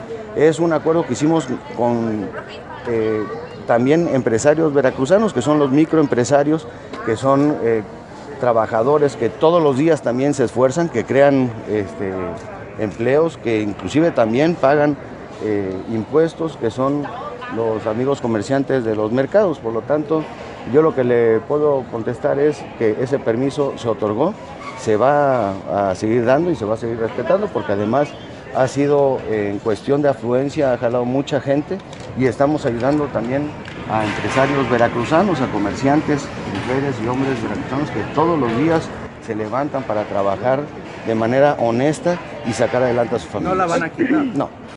Es un acuerdo que hicimos con también empresarios veracruzanos, que son los microempresarios, que son trabajadores que todos los días también se esfuerzan, que crean empleos, que inclusive también pagan impuestos, que son los amigos comerciantes de los mercados. Por lo tanto, yo lo que le puedo contestar es que ese permiso se otorgó, se va a seguir dando y se va a seguir respetando, porque además ha sido en cuestión de afluencia, ha jalado mucha gente y estamos ayudando también a empresarios veracruzanos, a comerciantes, mujeres y hombres veracruzanos que todos los días se levantan para trabajar de manera honesta y sacar adelante a su familia. ¿No la van a quitar? No.